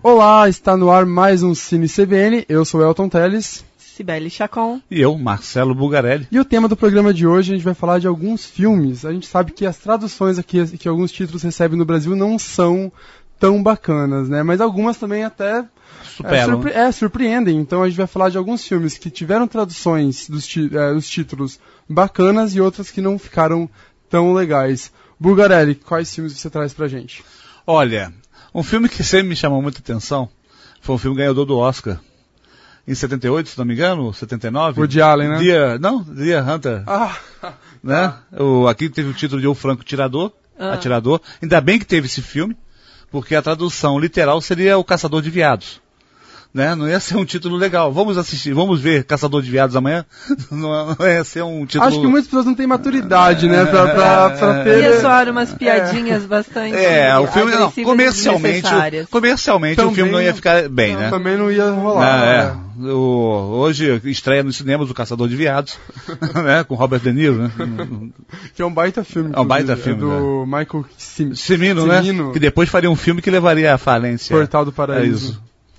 Olá, está no ar mais um Cine CBN, eu sou Elton Teles. Cibele Chacon. E eu, Marcelo Bugarelli. E o tema do programa de hoje, a gente vai falar de alguns filmes. A gente sabe que as traduções aqui que alguns títulos recebem no Brasil não são tão bacanas, né? Mas algumas também até surpreendem. Então a gente vai falar de alguns filmes que tiveram traduções dos títulos bacanas e outras que não ficaram tão legais. Bugarelli, quais filmes você traz pra gente? Olha, um filme que sempre me chamou muita atenção foi um filme ganhador do Oscar. Em 78, se não me engano, 79. Woody Allen, né? Deer Hunter. Né? Aqui teve o título de O Franco Atirador. Ainda bem que teve esse filme, porque a tradução literal seria O Caçador de Veados. Né? Não ia ser um título legal. Vamos ver Caçador de Veados amanhã? Não ia ser um título... Acho que muitas pessoas não têm maturidade, né? Pra ter... Ia soar umas piadinhas bastante o filme não, comercialmente também, o filme não ia ficar bem, né? Também não ia rolar. Hoje estreia nos cinemas O Caçador de Veados, né? Com Robert De Niro, né? Que é um baita filme. É um baita filme, do né? Michael Cimino, né? Que depois faria um filme que levaria à falência. Portal do Paraíso.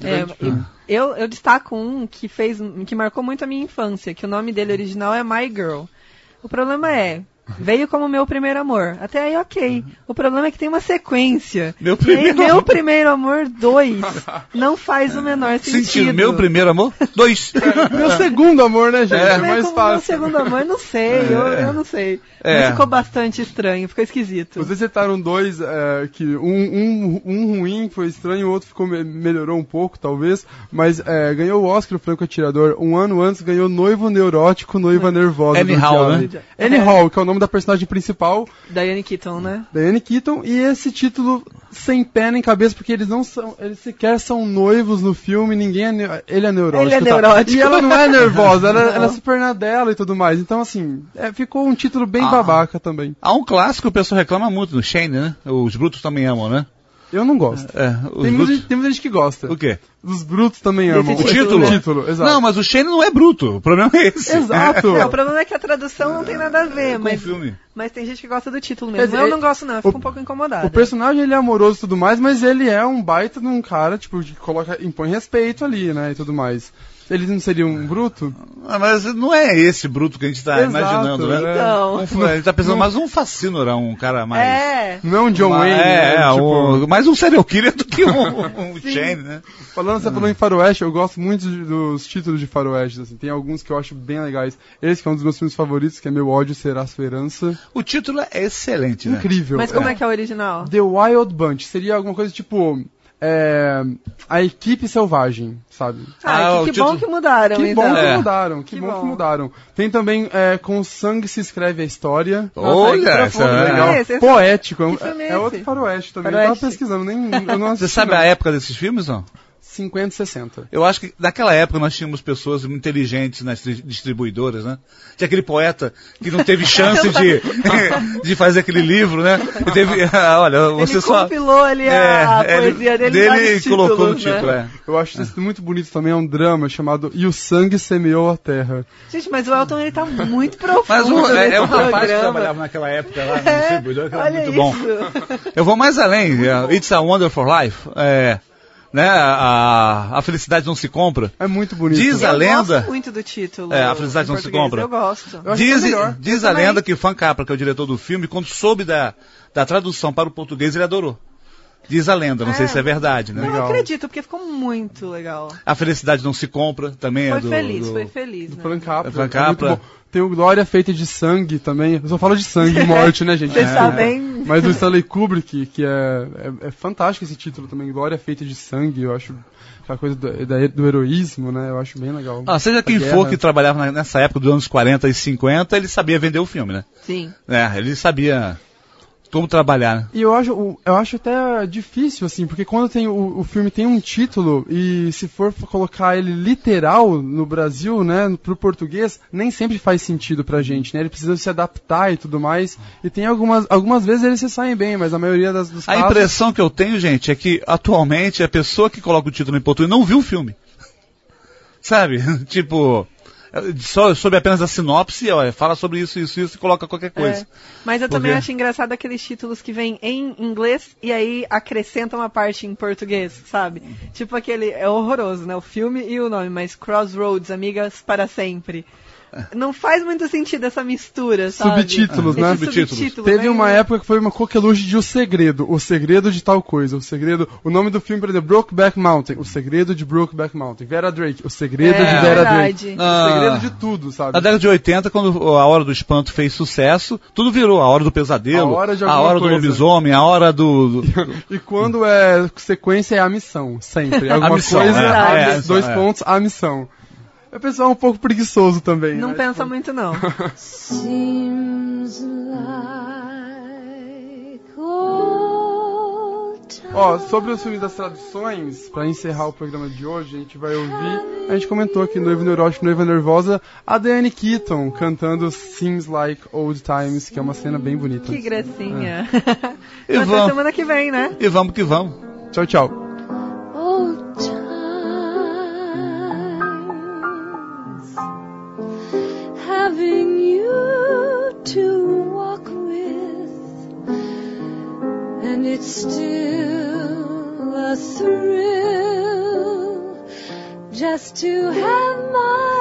Eu destaco um que marcou muito a minha infância, que o nome dele original é My Girl. O problema veio como Meu Primeiro Amor. Até aí, ok. O problema é que tem uma sequência. Meu Primeiro Amor 2 não faz o menor sentido. Meu Primeiro Amor 2. Meu Segundo Amor, né, gente? É mais fácil. Meu Segundo Amor, não sei. Eu não sei. Mas ficou bastante estranho, ficou esquisito. Vocês citaram dois, que um ruim foi estranho, o outro melhorou um pouco, talvez, mas ganhou o Oscar, o Franco Atirador. Um ano antes ganhou Noivo Neurótico, Noiva Nervosa. Annie Hall, né? Annie Hall, que é o nome da personagem principal. Diane Keaton, né? Diane Keaton, e esse título sem pé nem cabeça, porque eles sequer são noivos no filme, ele é neurótico. Ele é neurótico. E ela não é nervosa, ela é super na dela e tudo mais. Então, assim, ficou um título bem babaca também. Há um clássico que o pessoal reclama muito, no Shane, né? Os brutos também amam, né? Eu não gosto. Tem muita gente que gosta. O quê? Os brutos também amam. O título? Exato. Não, mas o Shane não é bruto. O problema é esse. Exato. O problema é que a tradução não tem nada a ver, mas tem gente que gosta do título mesmo. Eu não gosto não, eu fico um pouco incomodado. O personagem, ele é amoroso e tudo mais, mas ele é um baita de um cara, tipo, que impõe respeito ali, né, e tudo mais. Ele não seria um bruto? Mas não é esse bruto que a gente tá imaginando, né? Então. A gente tá pensando mais um fascínora, um cara mais... Não é um John Wayne, né? Mais um serial killer do que um Shane, né? Você falou em faroeste, eu gosto muito dos títulos de faroeste, assim. Tem alguns que eu acho bem legais. Esse que é um dos meus filmes favoritos, que é Meu Ódio Será Sua Herança. O título é excelente, né? Incrível. Mas como é que é o original? The Wild Bunch. Seria alguma coisa tipo... A Equipe Selvagem, sabe? Que bom que mudaram, Que então. Que bom que mudaram. Tem também Com Sangue Se Escreve a História. Olha, essa é legal. Poético. É outro faroeste também. Eu tava pesquisando, eu não assisti. Você sabe a época desses filmes, não? 50 e 60. Eu acho que naquela época nós tínhamos pessoas inteligentes nas distribuidoras, né? Tinha aquele poeta que não teve chance de fazer aquele livro, né? Ele compilou ali a poesia dele e colocou no título, Eu acho isso muito bonito também, é um drama chamado E o Sangue Semeou a Terra. Gente, mas o Elton, ele tá muito profundo. Mas um rapaz que trabalhava naquela época lá no distribuidor, que era muito bom. Eu vou mais além, It's a Wonderful Life, né? A felicidade não se compra. É muito bonito. Diz a lenda. Eu gosto muito do título. A felicidade não se compra. Eu gosto. Diz a lenda que o Frank Capra, que é o diretor do filme, quando soube da tradução para o português, ele adorou. Diz a lenda, não sei se é verdade, né? Eu acredito, porque ficou muito legal. A felicidade não se compra, também foi feliz. Do Frank Capra. Frank Capra. Tem o Glória Feita de Sangue também. Eu só falo de sangue e morte, né, gente? Você sabem. Mas do Stanley Kubrick, que é fantástico esse título também. Glória Feita de Sangue, eu acho aquela coisa do heroísmo, né? Eu acho bem legal. Seja quem for que trabalhava nessa época dos anos 40 e 50, ele sabia vender o filme, né? Sim. Ele sabia como trabalhar, né? E eu acho até difícil, assim, porque quando o filme tem um título e se for colocar ele literal no Brasil, né, pro português, nem sempre faz sentido pra gente, né? Ele precisa se adaptar e tudo mais. E tem algumas vezes eles se saem bem, mas a maioria dos casos... A impressão que eu tenho, gente, é que atualmente a pessoa que coloca o título em português não viu o filme. Sabe? Tipo... Sobre apenas a sinopse, olha, fala sobre isso e coloca qualquer coisa. Mas eu também acho engraçado aqueles títulos que vêm em inglês e aí acrescentam uma parte em português, sabe? Tipo aquele, é horroroso, né? O filme e o nome, mas Crossroads, Amigas para Sempre. Não faz muito sentido essa mistura, sabe? Subtítulos, né? Subtítulo, Teve uma época que foi uma coqueluche de O Segredo de tal coisa, o nome do filme, por exemplo, Brokeback Mountain, O Segredo de Brokeback Mountain, Vera Drake, O Segredo de Vera Drake, O Segredo de tudo, sabe? Na década de 80, quando A Hora do Espanto fez sucesso, tudo virou A Hora do Pesadelo, A Hora do Lobisomem, A Hora do... E quando é sequência é A Missão, sempre. Alguma coisa, dois pontos, A Missão. O pessoal é um pouco preguiçoso também. Não pensa muito, não. Sobre os filmes das traduções, pra encerrar o programa de hoje, a gente vai ouvir, a gente comentou aqui, Noivo Neurótico, Noiva Nervosa, a Diane Keaton cantando Seems Like Old Times, que é uma cena bem bonita. Que gracinha. Até semana que vem, né? E vamos que vamos. Tchau, tchau. Having you to walk with, and it's still a thrill just to have my